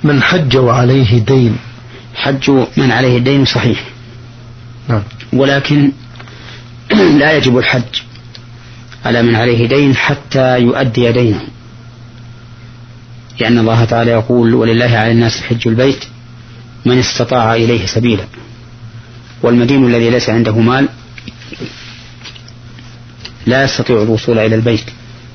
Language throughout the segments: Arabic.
من حج وعليه دين. حج من عليه دين صحيح، ولكن لا يجب الحج على من عليه دين حتى يؤدي دينه، لأن الله تعالى يقول: ولله على الناس حج البيت من استطاع إليه سبيلا. والمدين الذي ليس عنده مال لا يستطيع الوصول إلى البيت،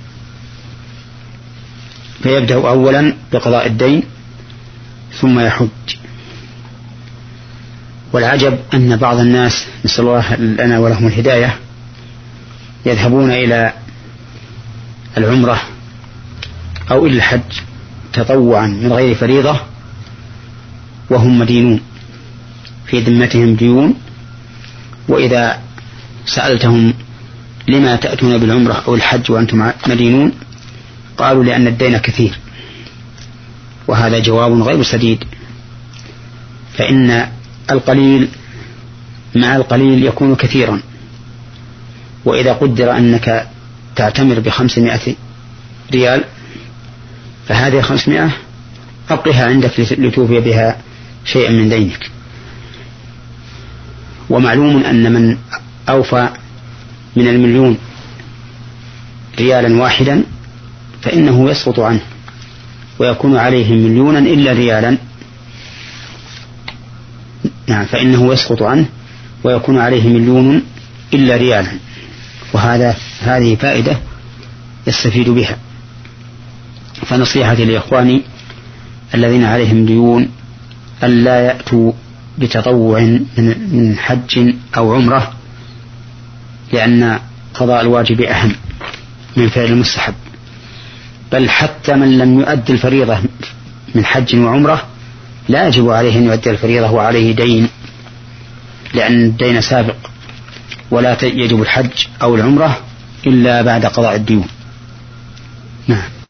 فيبدأ أولا بقضاء الدين ثم يحج. والعجب أن بعض الناس، نسأل الله لنا ولهم الهداية، يذهبون إلى العمرة أو إلى الحج تطوعا من غير فريضة وهم مدينون، في ذمتهم ديون، وإذا سألتهم لما تأتون بالعمرة أو الحج وأنتم مدينون قالوا: لأن الدين كثير. وهذا جواب غير سديد، فإن القليل مع القليل يكون كثيرا. وإذا قدر أنك تعتمر ب500 ريال، فهذه 500 أبقها عندك لتوفي بها شيئا من دينك. ومعلوم أن من أوفى من 1,000,000 ريالا واحدا فإنه يسقط عنه ويكون عليه 1,000,000 إلا ريالا. نعم، فإنه يسقط عنه ويكون عليه 1,000,000 إلا ريالا. هذه فائدة يستفيد بها. فنصيحتي لإخواني الذين عليهم ديون ألا يأتوا بتطوع من حج أو عمرة، لأن قضاء الواجب أهم من فعل المستحب. بل حتى من لم يؤدي الفريضة من حج وعمرة لا يجب عليه أن يؤدي الفريضة وعليه دين، لأن الدين سابق، ولا يجب الحج أو العمرة إلا بعد قضاء الديون. نعم.